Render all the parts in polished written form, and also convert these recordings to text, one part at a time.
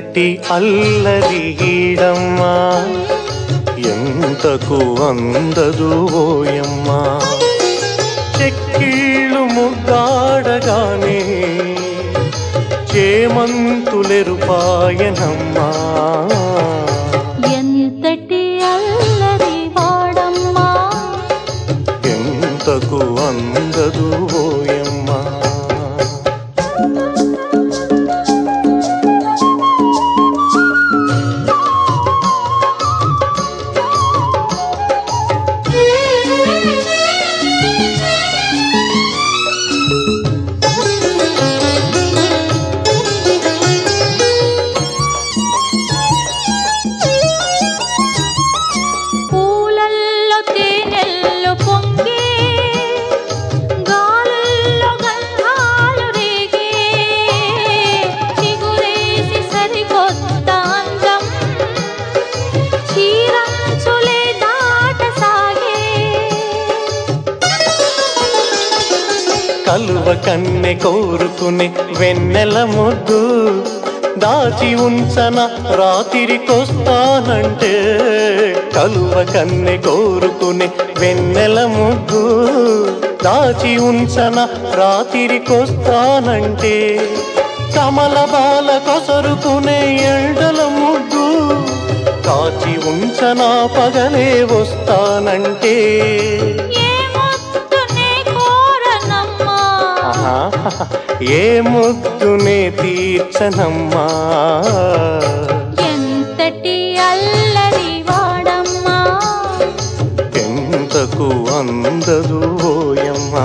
ఎంతటి అల్లరి ఈడమ్మా, ఎంతకు అందదు ఓయమ్మా. చెక్కిళ్ళు ముద్దాడగానే చేమంతులెరుపాయనమ్మా. ఎంతటి అల్లరి వాడమ్మా, ఎంతకు అందదు ఓయమ్మా. కలువ కన్నె కోరుకునే వెన్నెల ముద్దు దాచి ఉంచన రాత్రికొస్తానంటే. కలువ కన్నె కోరుకునే వెన్నెల ముద్దు దాచి ఉంచన రాత్రికొస్తానంటే. కమల బాల కొసరుకునే ఎండల ముద్దు కాచి ఉంచన పగలే వస్తానంటే. ఏ ముద్దునే తీర్చనమ్మా, ఎంతటి అల్లరి వాడమ్మా, ఎంతకు అందదు ఓయమ్మా.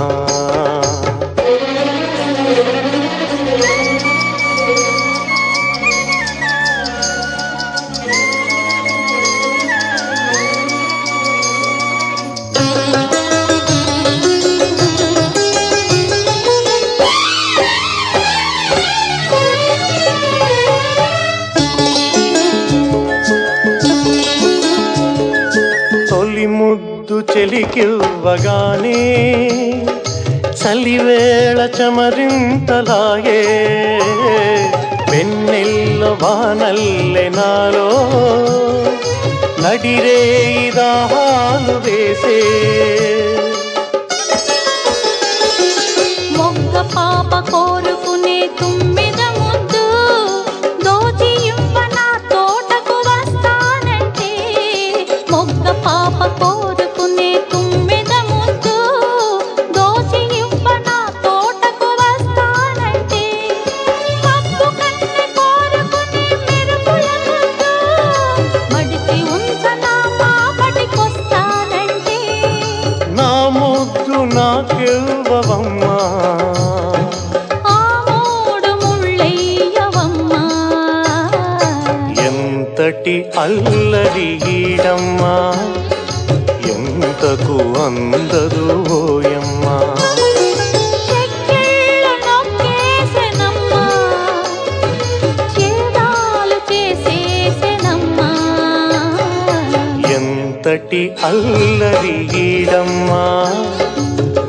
ముద్దు చెలికివ్వగానే చలివేళ చమరింతలాయే. వెన్నెల్ల వానల్లె నాలో నడిరేయి దాహాలు వేసే. మొగ్గ పాప కోరుకునే తుమ్మిద ముద్దు దోచి ఇవ్వన తోటకు వస్తానంటే. మొగ్గ పాప కోరుకునే తుమ్మిద ముద్దు దోచి ఇవ్వన తోటకు వస్తానంటే. మబ్బు కన్నె కోరుకునే మెరుపుల ముద్దు మడిచి ఉంచన మాపటికొస్తానంటే. నా ముద్దు నాకివ్వవమ్మా, ఆ మూడు ముళ్ళయ్యవమ్మా. ఎంతటి అల్లరి ఈడమ్మా, ఎంతకు అందదు ఓయమ్మా. చెక్కిళ్ళు నొక్కేసెనమ్మా, చేదాలు చేసేసెనమ్మా. ఎంతటి అల్లరి ఈడమ్మా,